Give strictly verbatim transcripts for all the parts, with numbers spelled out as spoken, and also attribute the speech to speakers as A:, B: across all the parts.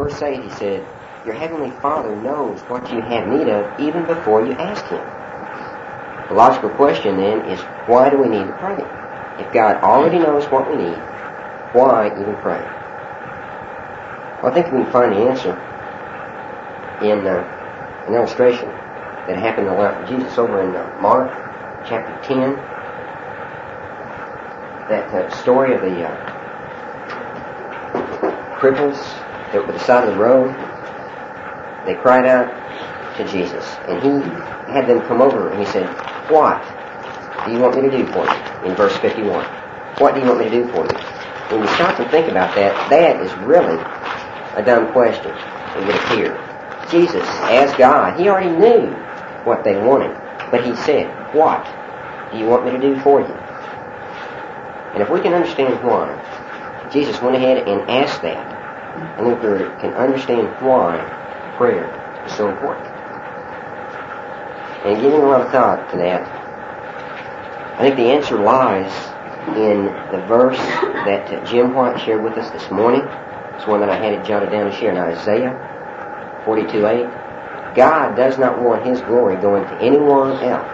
A: Verse eight, he said, your heavenly Father knows what you have need of even before you ask Him. The logical question then is, why do we need to pray? If God already knows what we need, why even pray? Well, I think we can find the answer in uh, an illustration that happened in the life of Jesus over in uh, Mark chapter ten. That uh, story of the uh, cripples that were by the side of the road. They cried out to Jesus, and He had them come over, and He said, what do you want me to do for you? In verse fifty-one. What do you want me to do for you? When you stop and think about that, that is really a dumb question, it would appear. Jesus, as God, He already knew what they wanted, but He said, what do you want me to do for you? And if we can understand why, Jesus went ahead and asked that, and then we can understand why prayer is so important. And giving a lot of thought to that, I think the answer lies in the verse that uh, Jim White shared with us this morning. It's one that I had it jotted down to share in Isaiah forty-two eight. God does not want His glory going to anyone else.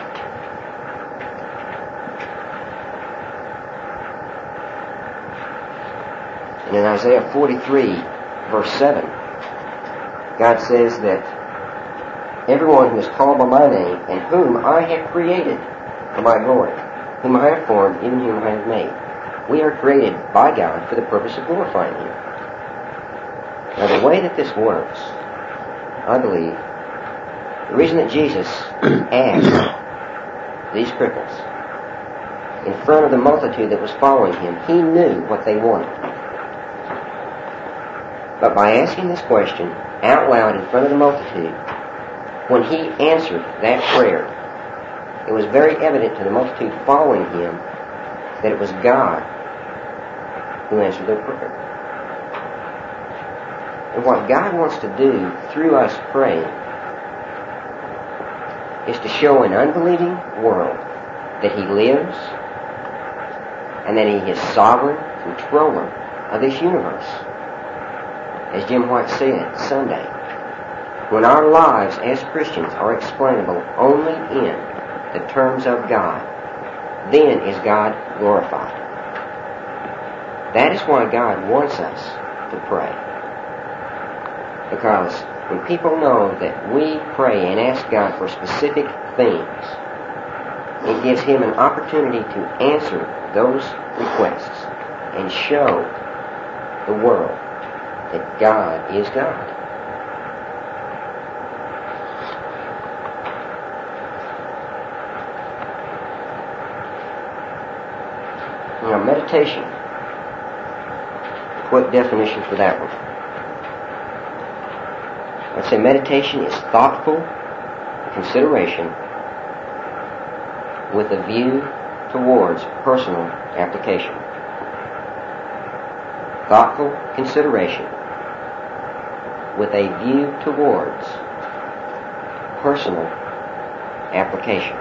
A: And in Isaiah forty-three, verse seven, God says that everyone who is called by my name and whom I have created for my glory, whom I have formed, even whom I have made. We are created by God for the purpose of glorifying Him. Now, the way that this works, I believe, the reason that Jesus asked these cripples in front of the multitude that was following Him, He knew what they wanted. But by asking this question out loud in front of the multitude, when He answered that prayer, it was very evident to the multitude following Him that it was God who answered their prayer. And what God wants to do through us praying is to show an unbelieving world that He lives and that He is sovereign controller of this universe. As Jim White said Sunday, when our lives as Christians are explainable only in the terms of God, then is God glorified. That is why God wants us to pray. Because when people know that we pray and ask God for specific things, it gives Him an opportunity to answer those requests and show the world that God is God. Now, meditation. Quick definition for that one. I'd say meditation is thoughtful consideration with a view towards personal application. Thoughtful consideration with a view towards personal application.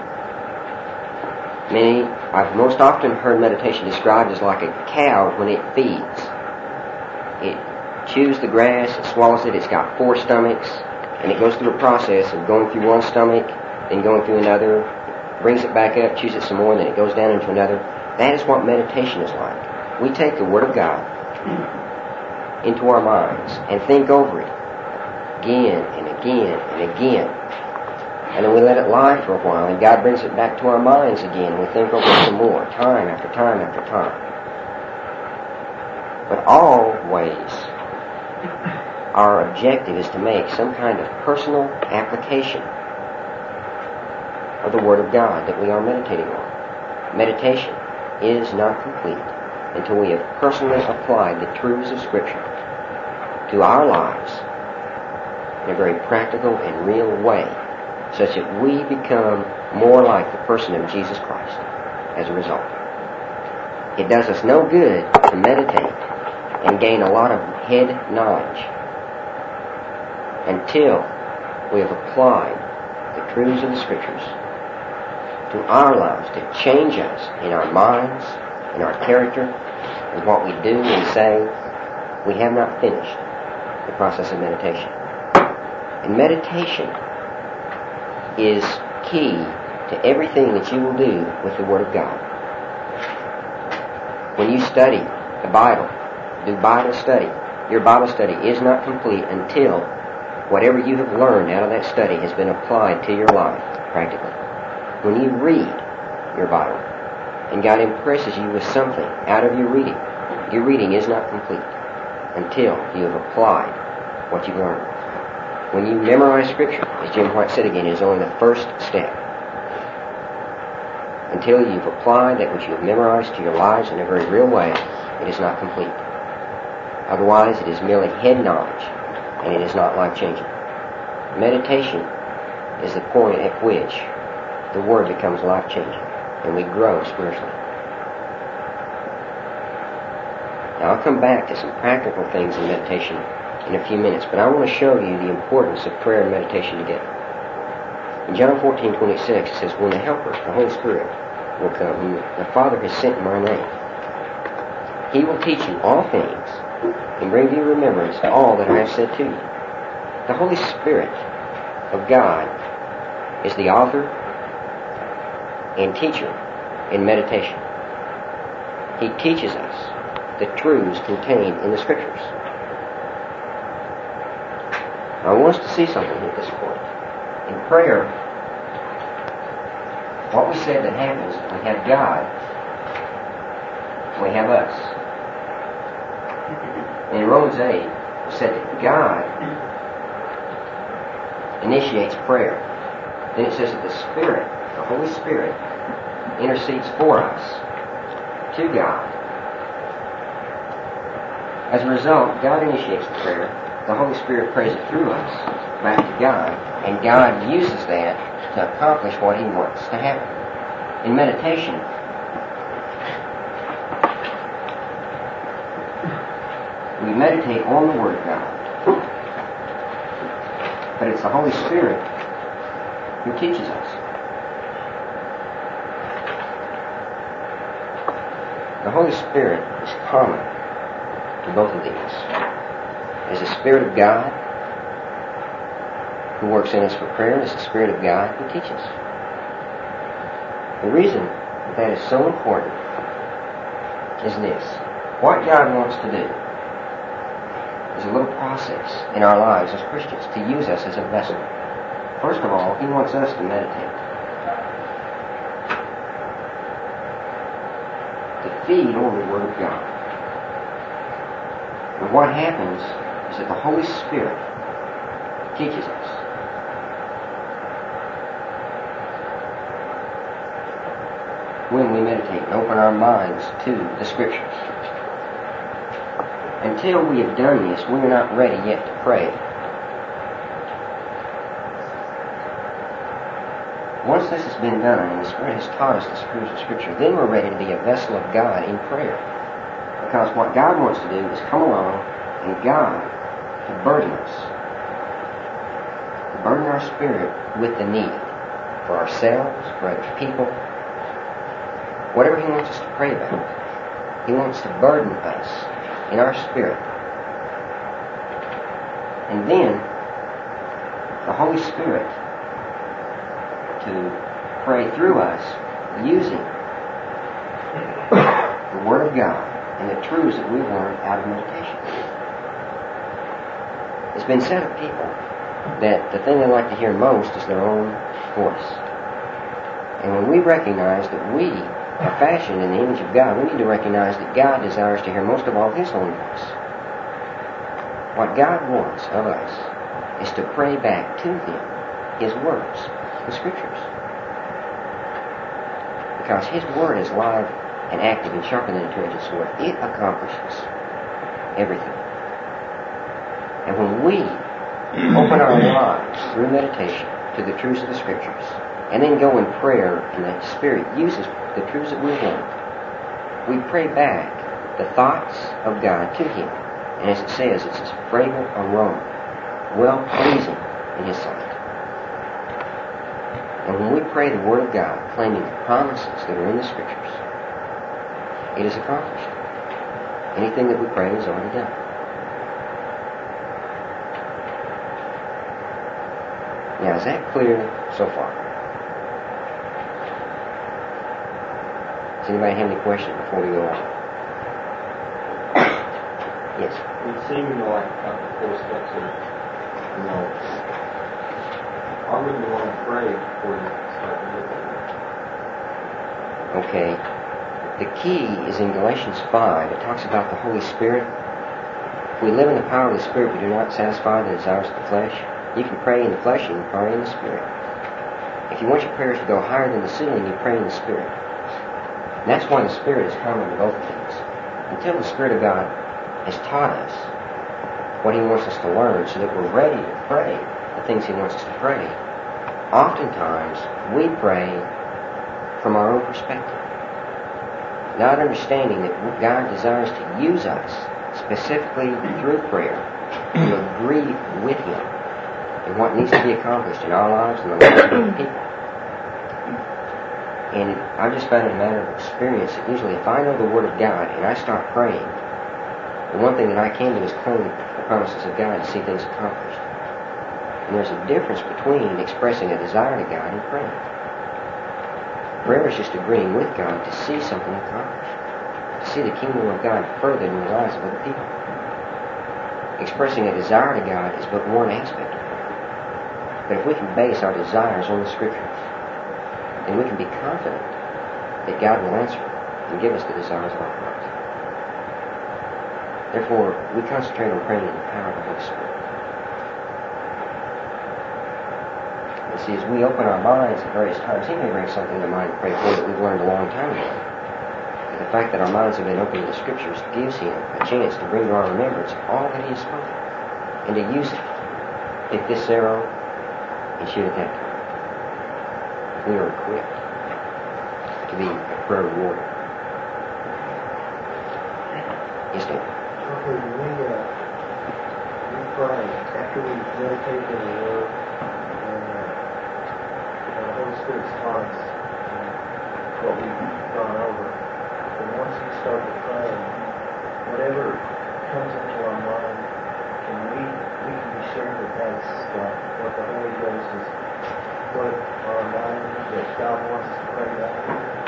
A: Many, I've most often heard meditation described as like a cow when it feeds. It chews the grass, it swallows it, it's got four stomachs, and it goes through a process of going through one stomach, then going through another, brings it back up, chews it some more, and then it goes down into another. That is what meditation is like. We take the Word of God into our minds and think over it again and again and again. And then we let it lie for a while, and God brings it back to our minds again, and we think over it some more, time after time after time. But always, our objective is to make some kind of personal application of the Word of God that we are meditating on. Meditation is not complete until we have personally applied the truths of Scripture to our lives in a very practical and real way, such that we become more like the person of Jesus Christ as a result. It does us no good to meditate and gain a lot of head knowledge until we have applied the truths of the Scriptures to our lives to change us in our minds, in our character, in what we do and say. We have not finished the process of meditation. And meditation is key to everything that you will do with the Word of God. When you study the Bible, do Bible study, your Bible study is not complete until whatever you have learned out of that study has been applied to your life, practically. When you read your Bible, and God impresses you with something out of your reading, your reading is not complete until you have applied what you've learned. When you memorize Scripture, as Jim White said again, it is only the first step. Until you've applied that which you have memorized to your lives in a very real way, it is not complete. Otherwise, it is merely head knowledge, and it is not life-changing. Meditation is the point at which the Word becomes life-changing, and we grow spiritually. Now, I'll come back to some practical things in meditation in a few minutes, but I want to show you the importance of prayer and meditation together. In John fourteen twenty-six, it says, when the Helper, the Holy Spirit, will come, whom the Father has sent in my name, He will teach you all things and bring to your remembrance all that I have said to you. The Holy Spirit of God is the author and teacher in meditation. He teaches us the truths contained in the Scriptures. I want us to see something at this point. In prayer, what we said that happens, we have God, we have us. In Romans eight, it said that God initiates prayer. Then it says that the Spirit, the Holy Spirit, intercedes for us to God. As a result, God initiates the prayer. The Holy Spirit prays it through us back to God, and God uses that to accomplish what He wants to happen. In meditation, we meditate on the Word of God, but it's the Holy Spirit who teaches us. The Holy Spirit is common to both of these. There's the Spirit of God who works in us for prayer. There's the Spirit of God who teaches. The reason that, that is so important is this. What God wants to do is a little process in our lives as Christians to use us as a vessel. First of all, He wants us to meditate, to feed on the Word of God. And what happens is that the Holy Spirit teaches us. When we meditate and open our minds to the Scriptures. Until we have done this, we are not ready yet to pray. Once this has been done and the Spirit has taught us the truths of Scripture, then we're ready to be a vessel of God in prayer. Because what God wants to do is come along and God to burden us, to burden our spirit with the need for ourselves, for other people, whatever He wants us to pray about. He wants to burden us in our spirit. And then the Holy Spirit to pray through us using the Word of God and the truths that we've learned out of meditation. It's been said of people that the thing they like to hear most is their own voice. And when we recognize that we are fashioned in the image of God, we need to recognize that God desires to hear most of all His own voice. What God wants of us is to pray back to Him His words, the Scriptures. Because His Word is live and active and sharper than a two-edged sword. It accomplishes everything. And when we open our lives through meditation to the truths of the Scriptures, and then go in prayer and the Spirit uses the truths that we've learned, we pray back the thoughts of God to Him. And as it says, it's a fragrant aroma, well-pleasing in His sight. And when we pray the Word of God, claiming the promises that are in the Scriptures, it is accomplished. Anything that we pray is already done. Now, is that clear so far? Does anybody have any questions before we go on? Yes?
B: It seemed like uh, the four steps of, you know, I wouldn't want to pray before you start to look at it.
A: Okay. The key is in Galatians five. It talks about the Holy Spirit. If we live in the power of the Spirit, we do not satisfy the desires of the flesh. You can pray in the flesh and you can pray in the Spirit. If you want your prayers to go higher than the ceiling, you pray in the Spirit. And that's why the Spirit is common to both things. Until the Spirit of God has taught us what He wants us to learn so that we're ready to pray the things He wants us to pray, oftentimes we pray from our own perspective, not understanding that God desires to use us specifically through prayer to agree with Him in what needs to be accomplished in our lives and the lives of other people. And I've just found it a matter of experience that usually if I know the Word of God and I start praying, the one thing that I can do is claim the promises of God to see things accomplished. And there's a difference between expressing a desire to God and praying. Prayer is just agreeing with God to see something accomplished, to see the kingdom of God further in the lives of other people. Expressing a desire to God is but one aspect of prayer. But if we can base our desires on the Scriptures, then we can be confident that God will answer and give us the desires of our hearts. Therefore, we concentrate on praying in the power of the Holy Spirit. And see, as we open our minds at various times, He may bring something to mind to pray for that we've learned a long time ago. And the fact that our minds have been open to the Scriptures gives Him a chance to bring to our remembrance all that He has spoken, and to use it. Pick this arrow and shoot at that time. We are equipped to be a prayer warrior. Yes, David?
C: Okay, when we, uh, we pray, after we meditate on the Word, and uh, the Holy Spirit's taught us uh, what we've gone over, and once we start to pray, whatever comes into our mind, and we, we can be sure that that's uh, what the Holy Ghost is put our mind that God wants us to pray about.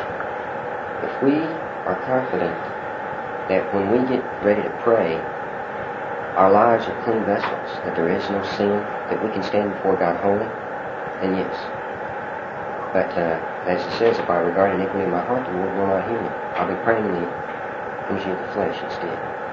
A: If we are confident that when we get ready to pray, our lives are clean vessels, that there is no sin, that we can stand before God holy, then yes. But uh, as it says, if I regard iniquity in my heart, the Lord will not hear me. I'll be praying in the energy of the flesh instead.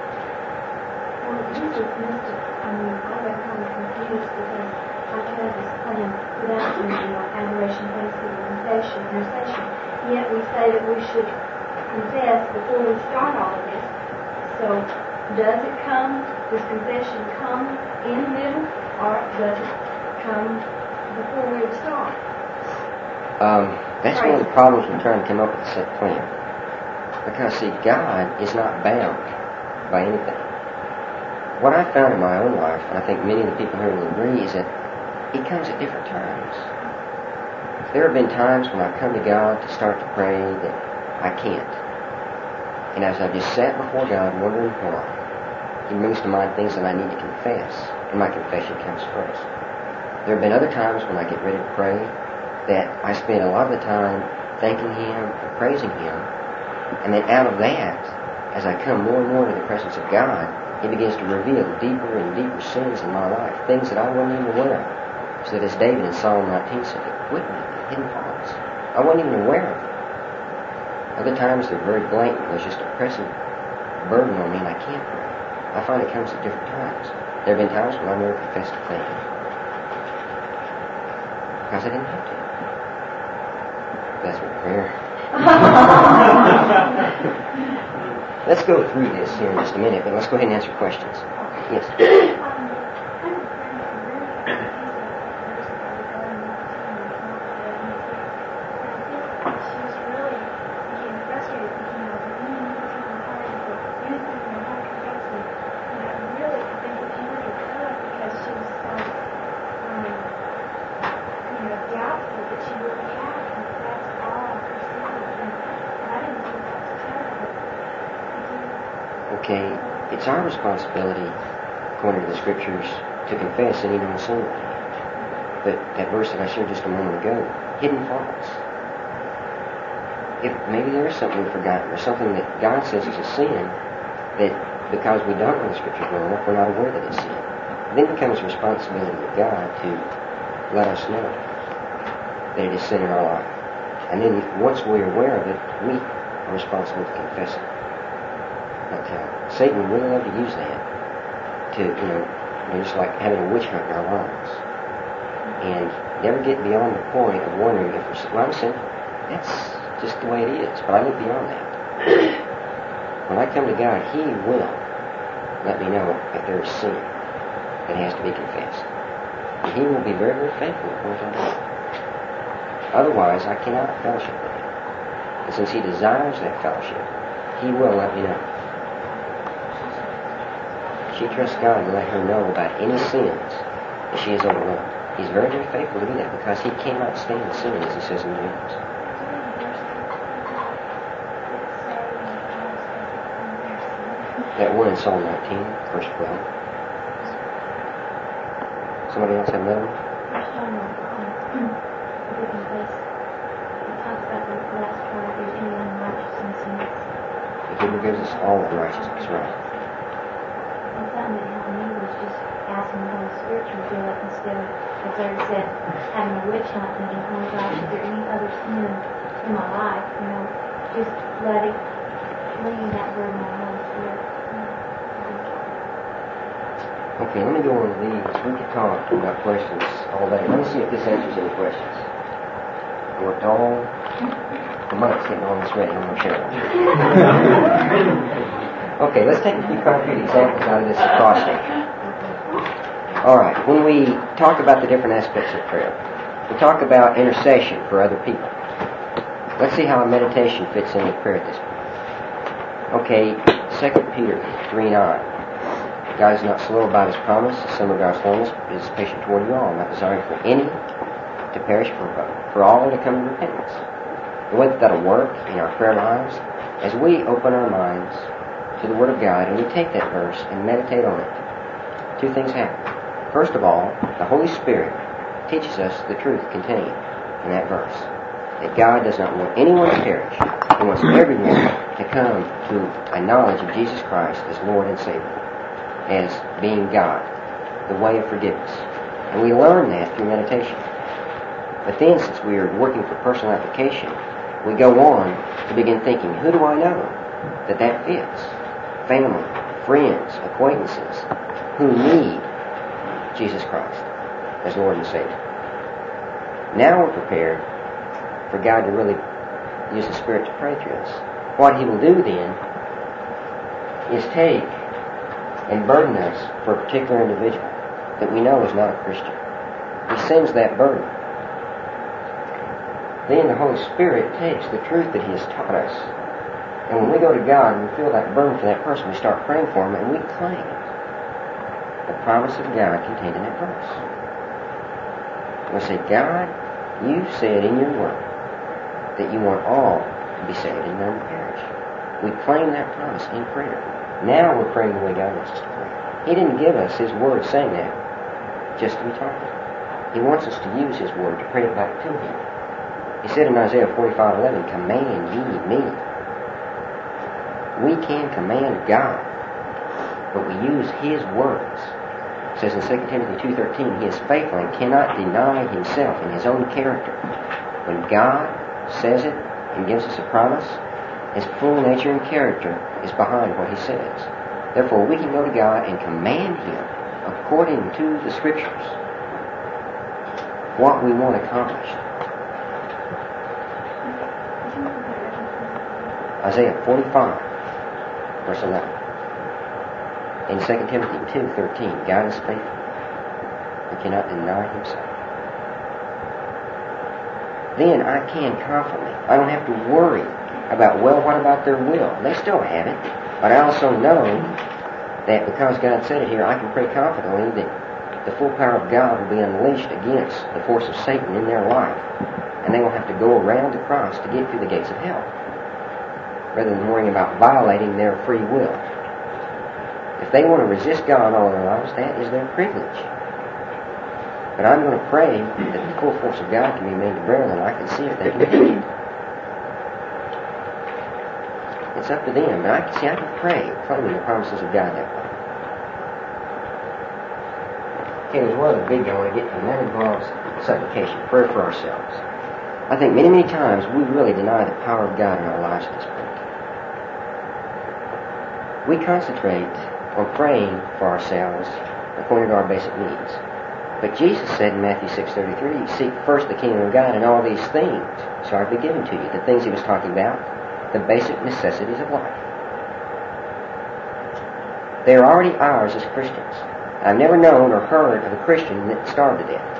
D: Well, Jesus missed it. I mean, I got kind of confused because I tried this plan without the you know, adoration, thanksgiving, confession, intercession. Yet we say that we should confess before we start all of this. So, does it come, does confession come in the middle, or does it come before we start?
A: Um, that's one of the problems with trying to come up with a set plan. Because, see, God is not bound by anything. What I found in my own life, and I think many of the people here will agree, is that He comes at different times. There have been times when I've come to God to start to pray that I can't. And as I've just sat before God wondering why, He brings to mind things that I need to confess, and my confession comes first. There have been other times when I get ready to pray that I spend a lot of the time thanking Him and praising Him, and then out of that, as I come more and more to the presence of God, He begins to reveal deeper and deeper sins in my life, things that I wasn't even aware of. So that as David in Psalm nineteen said, "Quit me, hidden faults." I wasn't even aware of it. Other times they're very blatant. There's just a pressing burden on me and I can't pray. I find it comes at different times. There have been times when I never confessed to thank Him, because I didn't have to. That's what prayer. Let's go through this here in just a minute, but let's go ahead and answer questions. Yes? Okay, it's our responsibility, according to the Scriptures, to confess any known sin. But that verse that I shared just a moment ago, hidden faults. If maybe there is something we've forgotten, or something that God says is a sin, that because we don't know the Scriptures well enough, we're not aware that it's sin. It then becomes the responsibility of God to let us know that it is sin in our life. And then once we're aware of it, we are responsible to confess it. But uh, Satan would really love to use that to, you know, just like having a witch hunt in our lives. And never get beyond the point of wondering if we're, well, I'm sinful. That's just the way it is. But I look beyond that. When I come to God, He will let me know if there is sin that has to be confessed. And He will be very, very faithful to point that out. Otherwise, I cannot fellowship with Him. And since He desires that fellowship, He will let me know. She trusts God to let her know about any sins that she has overlooked. He's very, very faithful to do that because He cannot stand sin, as He says in James. That one in Psalm nineteen, verse twelve. Somebody else have another one?
D: First John one, the different place. It talks about the last part, if there's any unrighteousness in us.
A: He forgives us all unrighteousness, right?
D: And something that helped me was just asking the Holy Spirit to reveal it instead of, as Larry said, having a witch hunt thinking, oh my gosh, is there any other sin in my life? You know, just letting, leaving that burden on the Holy Spirit.
A: Okay, let me go on to these. We could talk about questions all day. Let me see if this answers any questions. I worked all the months getting all this ready. I'm going to share it. Okay, let's take a few concrete examples out of this acrostic. All right, when we talk about the different aspects of prayer, we talk about intercession for other people. Let's see how a meditation fits in with prayer at this point. Okay, Second Peter three nine. God is not slow about His promise, as some of God's slowness, but is patient toward you all, not desiring for any to perish, for, for all to come to repentance. The way that that'll work in our prayer lives, as we open our minds to the Word of God and we take that verse and meditate on it, two things happen. First of all, the Holy Spirit teaches us the truth contained in that verse, that God does not want anyone to perish. He wants everyone to come to a knowledge of Jesus Christ as Lord and Savior, as being God, the way of forgiveness. And we learn that through meditation. But then, since we are working for personal application, we go on to begin thinking, who do I know that that fits? Family, friends, acquaintances, who need Jesus Christ as Lord and Savior. Now we're prepared for God to really use the Spirit to pray through us. What He will do then is take and burden us for a particular individual that we know is not a Christian. He sends that burden. Then the Holy Spirit takes the truth that He has taught us, and when we go to God and we feel that burden for that person, we start praying for Him and we claim the promise of God contained in that verse. We say, God, You said in Your Word that You want all to be saved and none to perish. We claim that promise in prayer. Now we're praying the way God wants us to pray. He didn't give us His Word saying that just to be talking. He wants us to use His Word to pray it back to Him. He said in Isaiah forty-five eleven, command ye me. We can command God, but we use His words. It says in Second Timothy two thirteen, He is faithful and cannot deny Himself in His own character. When God says it and gives us a promise, His full nature and character is behind what He says. Therefore, we can go to God and command Him, according to the Scriptures, what we want accomplished. Isaiah forty-five, verse eleven. In Second Timothy two thirteen, God is faithful and cannot deny Himself. Then I can confidently. I don't have to worry about, well, what about their will? They still have it. But I also know that because God said it here, I can pray confidently that the full power of God will be unleashed against the force of Satan in their life. And they will have to go around the cross to get through the gates of hell, rather than worrying about violating their free will. If they want to resist God all their lives, that is their privilege. But I'm going to pray that the full force of God can be made to bear, and I can see if they can do it. It's up to them, but I can see I can pray, claiming the promises of God that way. Okay, there's one other big I want to get to, and that involves supplication, prayer for ourselves. I think many, many times we really deny the power of God in our lives at this point. We concentrate on praying for ourselves according to our basic needs. But Jesus said in Matthew six thirty-three, seek first the kingdom of God, and all these things shall be given to you. The things he was talking about, the basic necessities of life. They are already ours as Christians. I've never known or heard of a Christian that starved to death.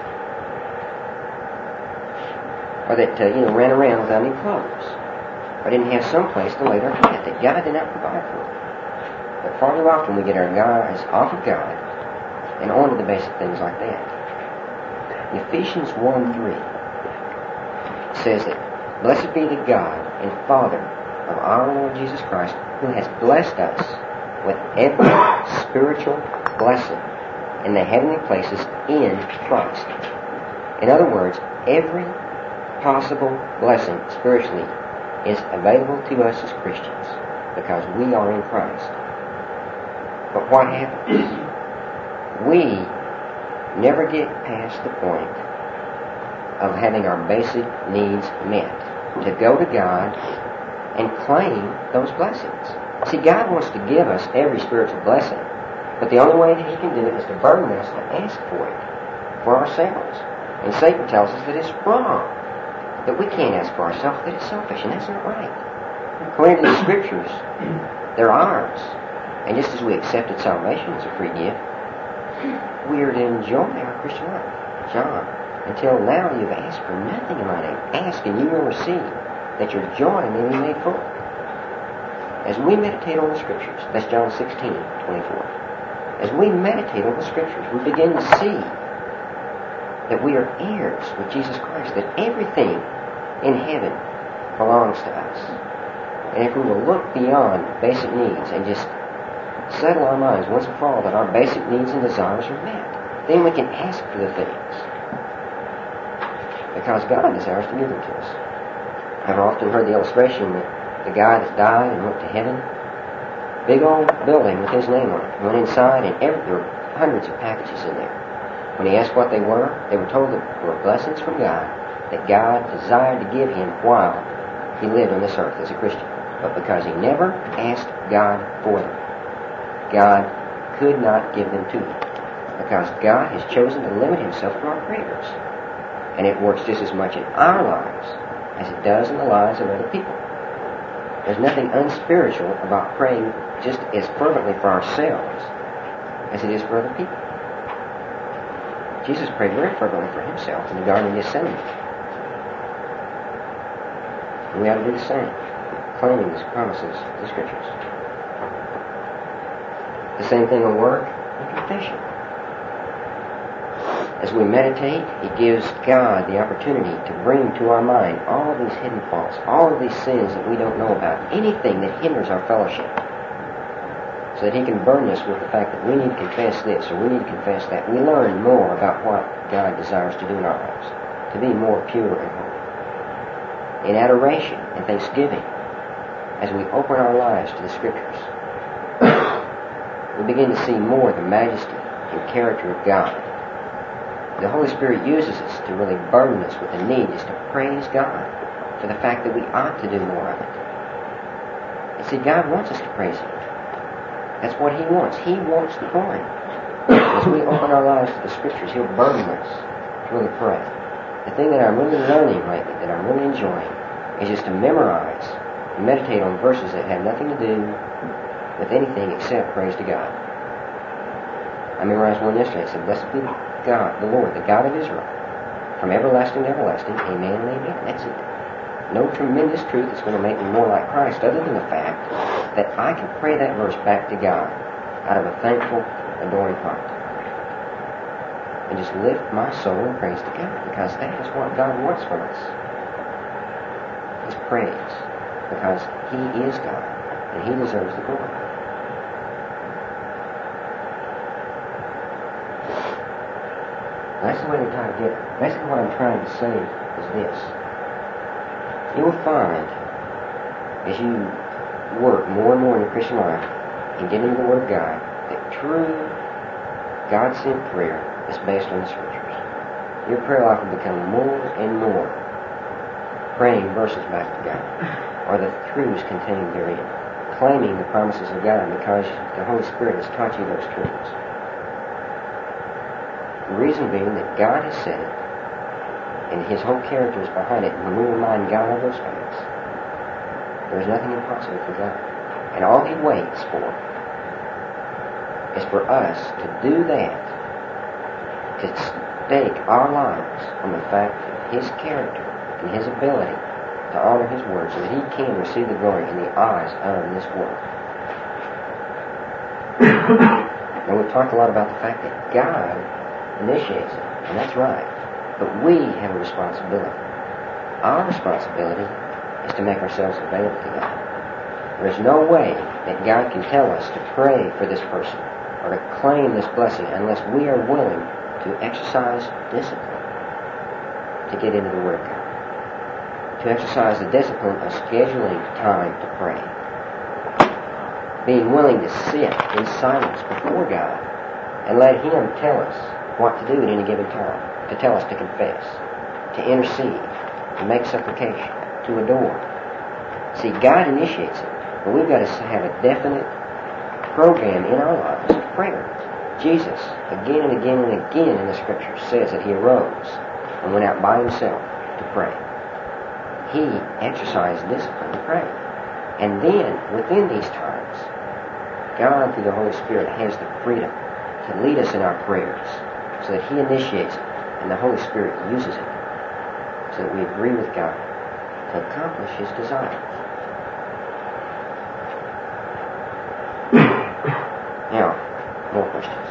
A: Or that, uh, you know, ran around without any clothes. Or didn't have some place to lay their head that God did not provide for them. But far too often we get our eyes off of God and onto the basic things like that. Ephesians one three says that, blessed be the God and Father of our Lord Jesus Christ, who has blessed us with every spiritual blessing in the heavenly places in Christ. In other words, every possible blessing spiritually is available to us as Christians because we are in Christ. But what happens? We never get past the point of having our basic needs met, to go to God and claim those blessings. See, God wants to give us every spiritual blessing, but the only way that he can do it is to burden us to ask for it for ourselves. And Satan tells us that it's wrong, that we can't ask for ourselves, that it's selfish, and that's not right. According to the Scriptures, they're ours. And just as we accepted salvation as a free gift, we are to enjoy our Christian life. John, until now you've asked for nothing in my name. Ask and you will receive, that your joy may be made full. As we meditate on the Scriptures, that's John sixteen twenty-four. As we meditate on the Scriptures, we begin to see that we are heirs with Jesus Christ, that everything in heaven belongs to us. And if we will look beyond basic needs and just settle our minds once and for all that our basic needs and desires are met, then we can ask for the things, because God desires to give them to us. I've often heard the illustration that the guy that died and went to heaven, big old building with his name on it, went inside and every, there were hundreds of packages in there. When he asked what they were, they were told that they were blessings from God that God desired to give him while he lived on this earth as a Christian. But because he never asked God for them, God could not give them to him, because God has chosen to limit himself to our prayers. And it works just as much in our lives as it does in the lives of other people. There's nothing unspiritual about praying just as fervently for ourselves as it is for other people. Jesus prayed very fervently for himself in the Garden of Gethsemane. And we ought to do the same, claiming these promises of the Scriptures. The same thing will work in confession. As we meditate, it gives God the opportunity to bring to our mind all of these hidden faults, all of these sins that we don't know about, anything that hinders our fellowship, so that he can burden us with the fact that we need to confess this or we need to confess that. We learn more about what God desires to do in our lives, to be more pure and holy. In adoration and thanksgiving, as we open our lives to the Scriptures, we begin to see more of the majesty and character of God. The Holy Spirit uses us to really burden us with the need is to praise God for the fact that we ought to do more of it. And see, God wants us to praise him. That's what he wants. He wants the coin. As we open our lives to the Scriptures, he'll burden us to really pray. The thing that I'm really learning lately, that I'm really enjoying, is just to memorize and meditate on verses that have nothing to do with anything except praise to God. I memorized one yesterday. It said, blessed be God, the Lord, the God of Israel, from everlasting to everlasting, amen and amen. That's it. No tremendous truth that's going to make me more like Christ, other than the fact that I can pray that verse back to God out of a thankful, adoring heart. And just lift my soul in praise to God, because that is what God wants from us. His praise. Because he is God, and he deserves the glory. That's the way they tie together. Basically what I'm trying to say is this. You will find, as you work more and more in your Christian life and get into the Word of God, that true God-sent prayer is based on the Scriptures. Your prayer life will become more and more praying verses back to God, or the truths contained therein, claiming the promises of God because the Holy Spirit has taught you those truths. The reason being that God has said it, and His whole character is behind it, and when we remind God of those facts, there is nothing impossible for God. And all He waits for is for us to do that, to stake our lives on the fact that His character and His ability to honor His word so that He can receive the glory in the eyes of this world. And we've talked a lot about the fact that God initiates it, and that's right. But we have a responsibility. Our responsibility is to make ourselves available to God. There is no way that God can tell us to pray for this person or to claim this blessing unless we are willing to exercise discipline to get into the Word of God. To exercise the discipline of scheduling time to pray. Being willing to sit in silence before God and let Him tell us what to do at any given time, to tell us to confess, to intercede, to make supplication, to adore. See, God initiates it, but we've got to have a definite program in our lives of prayer. Jesus, again and again and again in the Scriptures, says that He arose and went out by Himself to pray. He exercised discipline to pray. And then, within these times, God, through the Holy Spirit, has the freedom to lead us in our prayers, so that He initiates it, and the Holy Spirit uses it, so that we agree with God to accomplish His desires. Now, more questions.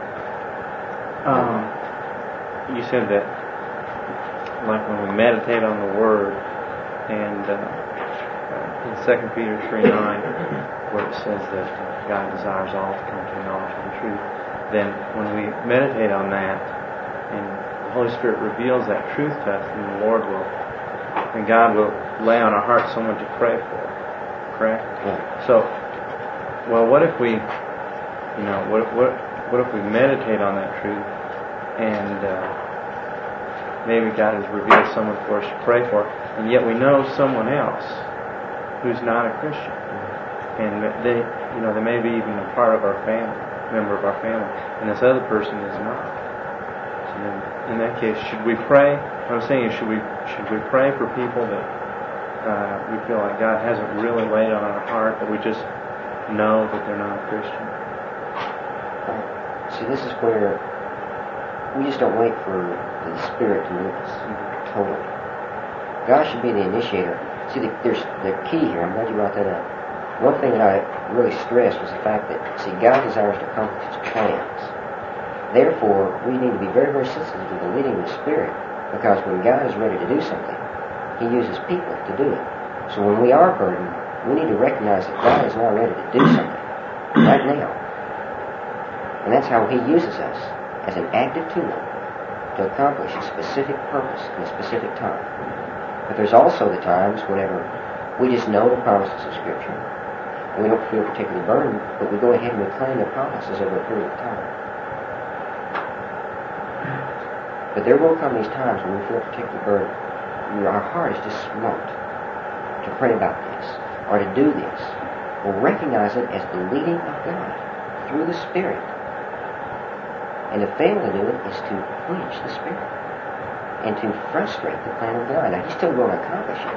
B: Um, you said that, like when we meditate on the Word, and uh, uh, in Second Peter three nine, where it says that uh, God desires all to come to the knowledge of the truth, then when we meditate on that, and the Holy Spirit reveals that truth to us, and the Lord will, and God will lay on our hearts someone to pray for. Correct?
A: Yeah.
B: So, well, what if we, you know, what what what if we meditate on that truth, and uh, maybe God has revealed someone for us to pray for, and yet we know someone else who's not a Christian, and they, you know, they may be even a part of our family, member of our family, and this other person is not. So then, in that case, should we pray? What I'm saying is, should we should we pray for people that uh, we feel like God hasn't really laid on our heart, that we just know that they're not a Christian?
A: See, this is where we just don't wait for the Spirit to move us totally. God should be the initiator. See, the, there's the key here. I'm glad you brought that up. One thing that I really stressed was the fact that, see, God desires to accomplish His plans. Therefore, we need to be very, very sensitive to the leading of the Spirit, because when God is ready to do something, He uses people to do it. So when we are burdened, we need to recognize that God is now ready to do something right now. And that's how He uses us, as an active tool to accomplish a specific purpose in a specific time. But there's also the times whenever we just know the promises of Scripture, and we don't feel particularly burdened, but we go ahead and we claim the promises over a period of time. But there will come these times when we feel particularly burdened, and our heart is just swamped to pray about this, or to do this. We'll recognize it as the leading of God through the Spirit. And to fail to do it is to quench the Spirit and to frustrate the plan of God. Now, He's still going to accomplish it.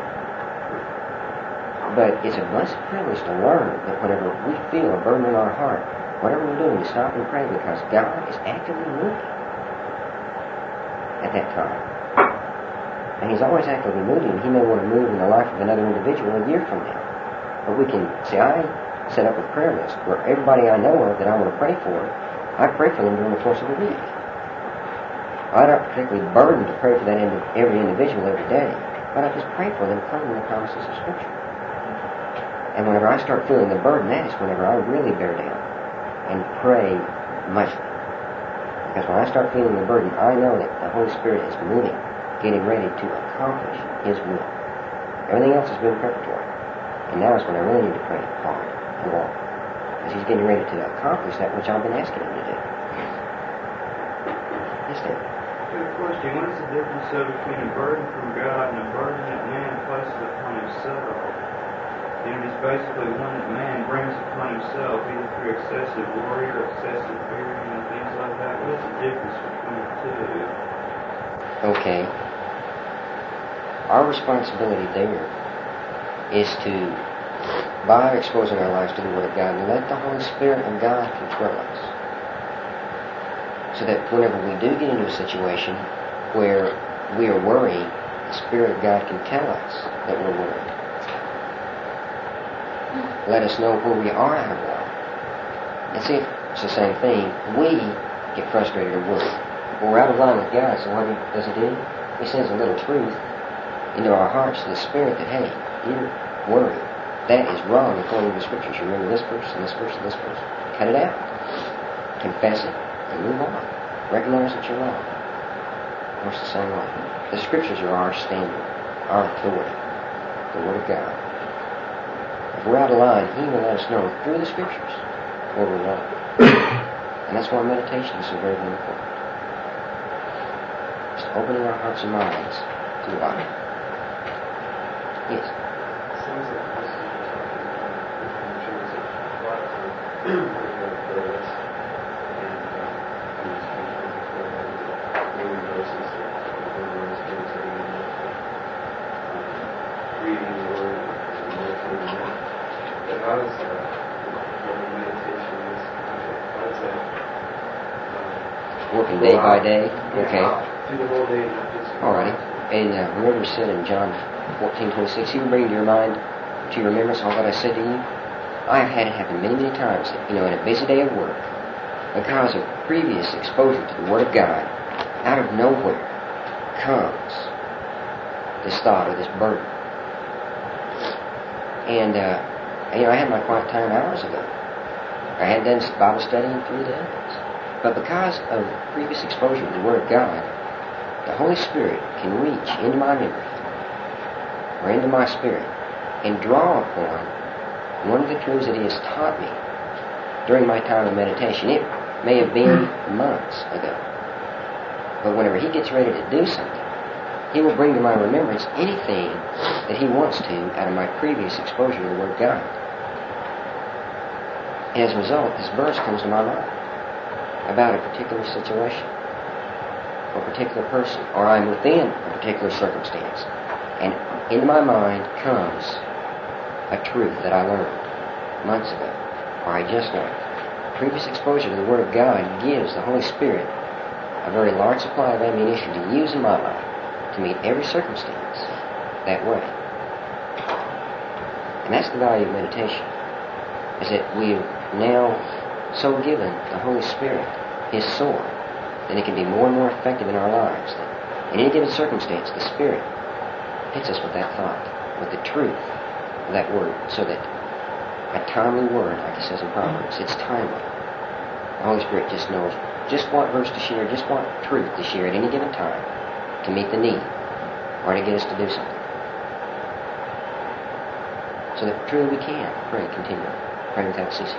A: But it's a blessed privilege to learn that whenever we feel a burden in our heart, whatever we're doing, we stop and pray, because God is actively moving at that time. And He's always actively moving. He may want to move in the life of another individual a year from now. But we can, see, I set up a prayer list where everybody I know of that I want to pray for, I pray for them during the course of a week. I'm not particularly burdened to pray for that indi- every individual every day, but I just pray for them, claiming the promises of Scripture. And whenever I start feeling the burden, that is whenever I really bear down and pray much. Because when I start feeling the burden, I know that the Holy Spirit is moving, getting ready to accomplish His will. Everything else has been preparatory. And now is when I really need to pray hard and long. Because He's getting ready to accomplish that which I've been asking Him to do. Yes, David.
E: Good question. What is the difference though between a burden from God and a burden that man places upon himself? You know, it's basically one that man brings upon himself, either through excessive worry or excessive fear, you know, things like that. What is the difference between the two?
A: Okay. Our responsibility there is to, by exposing our lives to the Word of God, let the Holy Spirit of God control us. So that whenever we do get into a situation where we are worried, the Spirit of God can tell us that we're worried. Let us know where we are out of line. And see, it's the same thing. We get frustrated or worried. When we're out of line with God, so what does He do? He sends a little truth into our hearts to the Spirit that, hey, you're worried. That is wrong according to the Scriptures. You remember this verse and this verse and this verse. Cut it out. Confess it and move on. Recognize that you're wrong. Works the same way. The Scriptures are our standard, our authority, the Word of God. If we're out of line, He will let us know through the Scriptures where we're wrong. And that's why meditation is so very, very important. Just opening our hearts and minds to the Bible. Yes?
C: It sounds like this is just like in terms of what we're going to prayers and understanding the verses that the Lord is meditating on, reading the Word and meditating on it. But how does that, when meditation is, how does that uh,
A: Working day by day? Okay.
C: through the whole day, not just
A: Alrighty. And uh, remember it said in John fourteen twenty-six, He will bring to your mind, to your remembrance all that I said to you. I have had it happen many, many times, that, you know, in a busy day of work, because of previous exposure to the Word of God, out of nowhere comes this thought or this burden. And, uh, you know, I had my quiet time hours ago. I had done Bible study in three days. But because of previous exposure to the Word of God, the Holy Spirit can reach into my memory or into my spirit and draw upon one of the truths that He has taught me during my time of meditation. It may have been months ago. But whenever He gets ready to do something, He will bring to my remembrance anything that He wants to out of my previous exposure to the Word of God. And as a result, this verse comes to my mind about a particular situation or a particular person, or I'm within a particular circumstance. And into my mind comes a truth that I learned months ago, or I just learned. Previous exposure to the Word of God gives the Holy Spirit a very large supply of ammunition to use in my life to meet every circumstance that way. And that's the value of meditation, is that we have now so given the Holy Spirit His sword that it can be more and more effective in our lives. That in any given circumstance, the Spirit hits us with that thought, with the truth of that word, so that a timely word, like it says in Proverbs, it's timely. The Holy Spirit just knows just what verse to share, just what truth to share at any given time to meet the need or to get us to do something. So that truly we can pray continually, pray without ceasing.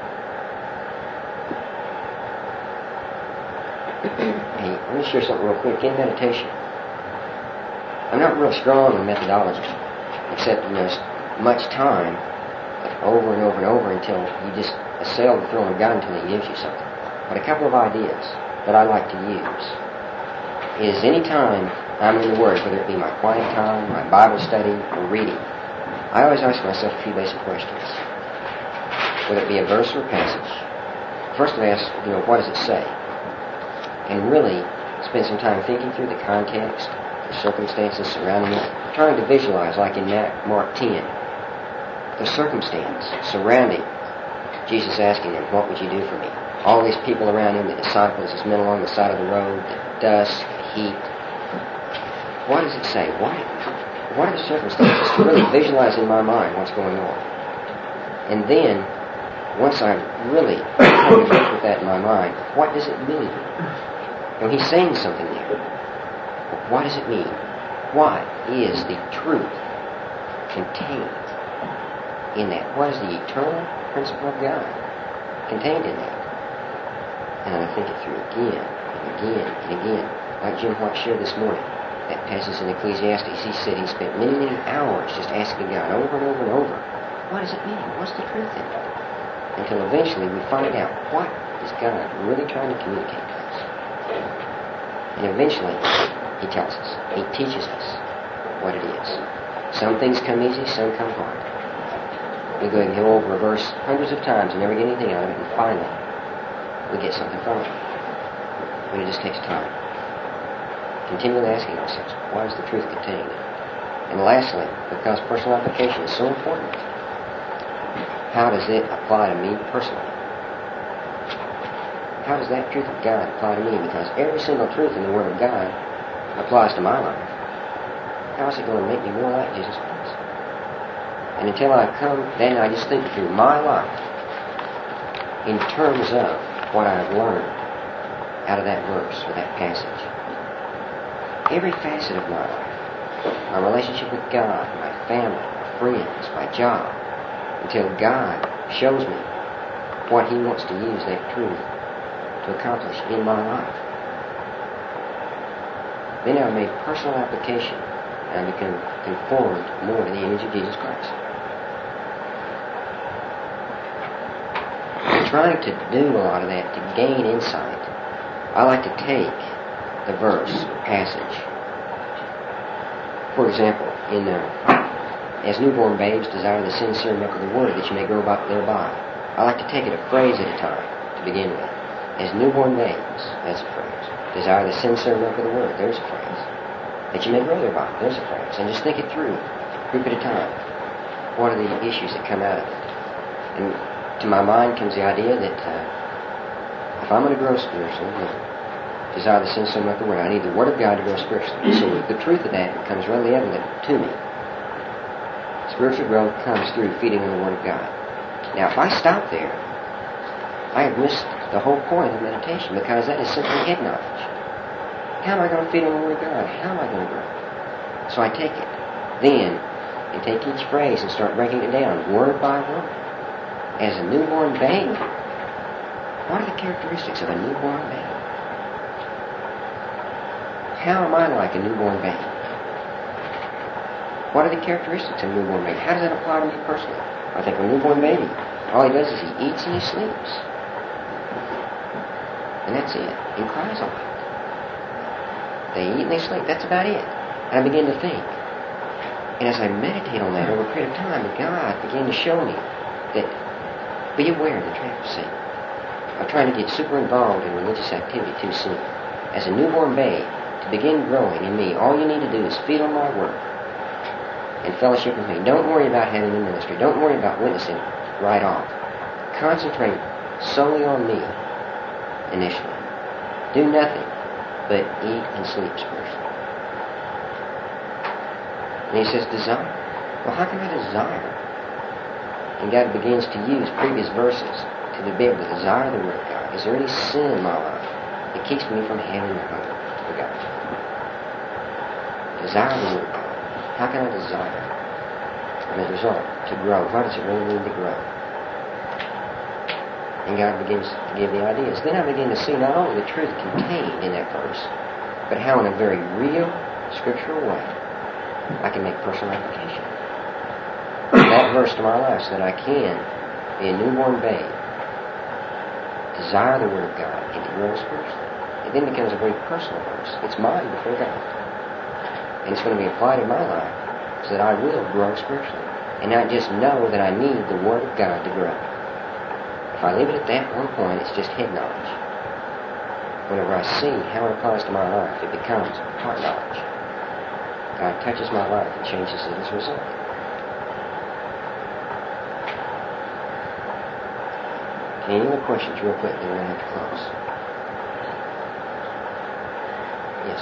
A: Hey, let me share something real quick. In meditation, I'm not real strong in methodology, except in this much time, but over and over and over until you just assail the throne of God until He gives you something. But a couple of ideas that I like to use is any time I'm in the Word, whether it be my quiet time, my Bible study, or reading, I always ask myself a few basic questions. Whether it be a verse or a passage, first I ask, you know, what does it say? And really spend some time thinking through the context, the circumstances surrounding it, trying to visualize, like in Mark ten, the circumstance surrounding Jesus asking Him, what would you do for me? All these people around Him, the disciples, His men along the side of the road, the dust, the heat. What does it say? What, what are the circumstances? To really visualize in my mind what's going on. And then, once I've really come to grips with that in my mind. What does it mean? You know, he's saying something there. But what does it mean? What is the truth contained in that? What is the eternal principle of God contained in that? And I think it through again and again and again. Like Jim White shared this morning, that passage in Ecclesiastes, he said he spent many, many hours just asking God over and over and over, what does it mean? What's the truth in it? Until eventually we find out what is God really trying to communicate to us. And eventually he tells us, he teaches us what it is. Some things come easy, some come hard. We go and go over a verse hundreds of times and never get anything out of it, and finally we get something from it. When it just takes time. Continually asking ourselves, what is the truth contained? And lastly, because personal application is so important, how does it apply to me personally? How does that truth of God apply to me? Because every single truth in the Word of God applies to my life. How is it going to make me more like Jesus Christ? And until I come, then I just think through my life in terms of what I've learned out of that verse or that passage. Every facet of my life, my relationship with God, my family, my friends, my job, until God shows me what He wants to use that truth to accomplish in my life. Then I've made personal application and I become conformed more to the image of Jesus Christ. I'm trying to do a lot of that to gain insight. I like to take the verse or passage. For example, in uh, as newborn babes desire the sincere milk of the Word that you may grow by, thereby. I like to take it a phrase at a time to begin with. As newborn babes, that's a phrase. Desire the sincere milk of the Word, there's a phrase. That you may grow thereby, there's a phrase. And just think it through, group at a time. What are the issues that come out of it? And to my mind comes the idea that uh, if I'm going to grow spiritually, desire the sincere milk of the Word, I need the Word of God to grow spiritually. So the truth of that becomes readily evident to me. Spiritual growth comes through feeding on the Word of God. Now, if I stop there, I have missed the whole point of meditation, because that is simply head knowledge. How am I going to feed on the Word of God? How am I going to grow? So I take it. Then, and take each phrase and start breaking it down, word by word. As a newborn babe, what are the characteristics of a newborn babe? How am I like a newborn babe? What are the characteristics of a newborn baby? How does that apply to me personally? I think of a newborn baby, all he does is he eats and he sleeps. And that's it. He cries a lot. They eat and they sleep. That's about it. And I begin to think. And as I meditate on that over a period of time, God began to show me that be aware of the trap of sin. Of trying to get super involved in religious activity too soon. As a newborn babe, to begin growing in me, all you need to do is feed on my Word and fellowship with me. Don't worry about having a ministry. Don't worry about witnessing right off. Concentrate solely on me initially. Do nothing but eat and sleep spiritually. And he says, desire. Well, how can I desire? And God begins to use previous verses to be able to desire the Word of God. Is there any sin in my life that keeps me from having the hunger for God? Desire the Word of God. How can I desire? And as a result, to grow. What does it really mean to grow? And God begins to give the ideas. Then I begin to see not only the truth contained in that verse, but how in a very real, scriptural way, I can make personal application. That verse to my life so that I can be a newborn babe, desire the Word of God, and to grow spiritually. It then becomes a very personal verse. It's mine before God. And it's going to be applied in my life so that I will grow spiritually. And not just know that I need the Word of God to grow. If I leave it at that one point, it's just head knowledge. Whenever I see how it applies to my life, it becomes heart knowledge. God touches my life and changes it as a result. Okay, any other questions real quick, then we're going to have to close. Yes?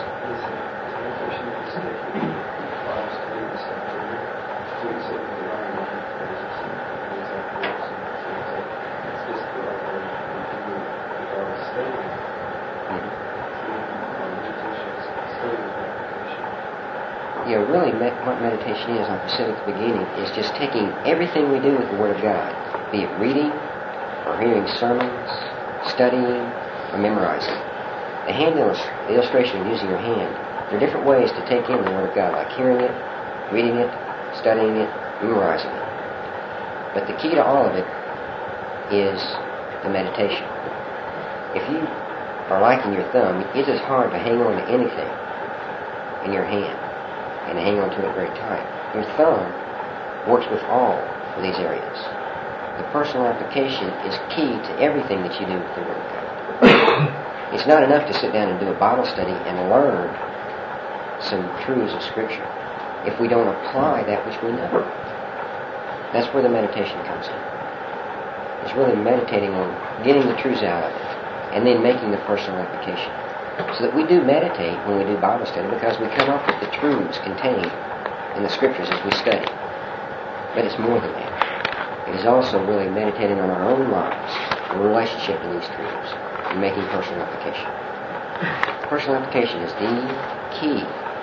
C: studying.
A: Mhm.
C: Meditation is studying meditation.
A: Yeah, really, me- what meditation is, like I said at the beginning, is just taking everything we do with the Word of God, be it reading, or hearing sermons, studying, or memorizing. The hand illus- the illustration of using your hand, there are different ways to take in the Word of God, like hearing it, reading it, studying it, memorizing it. But the key to all of it is the meditation. If you are liking your thumb, it is hard to hang on to anything in your hand and hang on to it very tight. Your thumb works with all of these areas. The personal application is key to everything that you do with the Word of God. It's not enough to sit down and do a Bible study and learn some truths of Scripture if we don't apply that which we know. That's where the meditation comes in. It's really meditating on getting the truths out of it and then making the personal application. So that we do meditate when we do Bible study because we come up with the truths contained in the Scriptures as we study. But it's more than that. It is also really meditating on our own lives in relationship to these truths and making personal application. Personal application is the key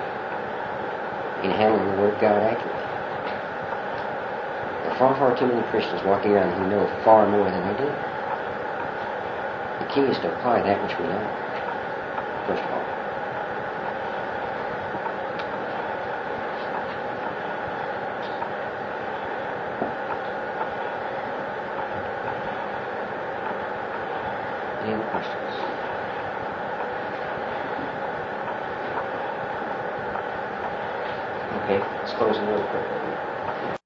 A: in handling the Word of God accurately. There are far, far too many Christians walking around who know far more than they do. The key is to apply that which we know, first of all. Any other questions? Okay, let's close it real quick.